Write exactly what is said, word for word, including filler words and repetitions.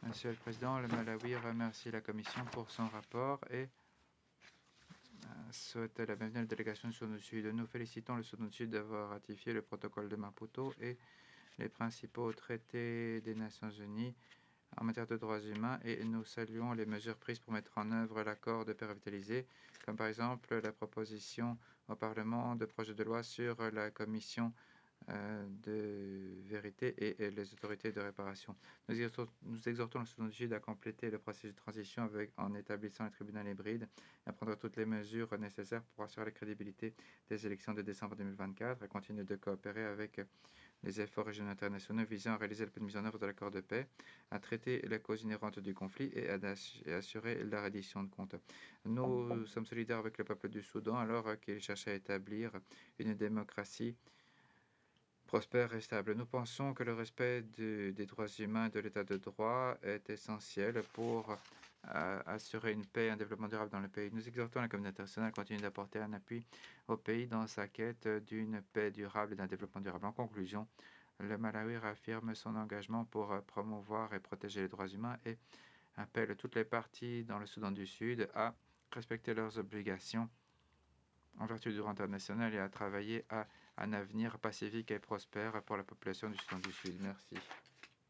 Monsieur le Président, le Malawi remercie la Commission pour son rapport et souhaite la bienvenue à la délégation du Soudan du Sud. Nous félicitons le Soudan du Sud d'avoir ratifié le protocole de Maputo et les principaux traités des Nations Unies en matière de droits humains et nous saluons les mesures prises pour mettre en œuvre l'accord de paix revitalisé, comme par exemple la proposition au Parlement de projet de loi sur la commission euh, de vérité et, et les autorités de réparation. Nous exhortons, nous exhortons le Soudan du Sud à compléter le processus de transition avec, en établissant un tribunal hybride et à prendre toutes les mesures nécessaires pour assurer la crédibilité des élections de décembre deux mille vingt-quatre et continuer de coopérer avec les efforts régionaux internationaux visant à réaliser la pleine mise en œuvre de l'accord de paix, à traiter les causes inhérentes du conflit et à assurer la reddition de comptes. Nous sommes solidaires avec le peuple du Soudan alors qu'il cherche à établir une démocratie prospère et stable. Nous pensons que le respect du, des droits humains et de l'état de droit est essentiel pour euh, assurer une paix et un développement durable dans le pays. Nous exhortons la communauté internationale à continuer d'apporter un appui au pays dans sa quête d'une paix durable et d'un développement durable. En conclusion, le Malawi réaffirme son engagement pour promouvoir et protéger les droits humains et appelle toutes les parties dans le Soudan du Sud à respecter leurs obligations en vertu du droit international et à travailler à un avenir pacifique et prospère pour la population du Soudan du Sud. Merci.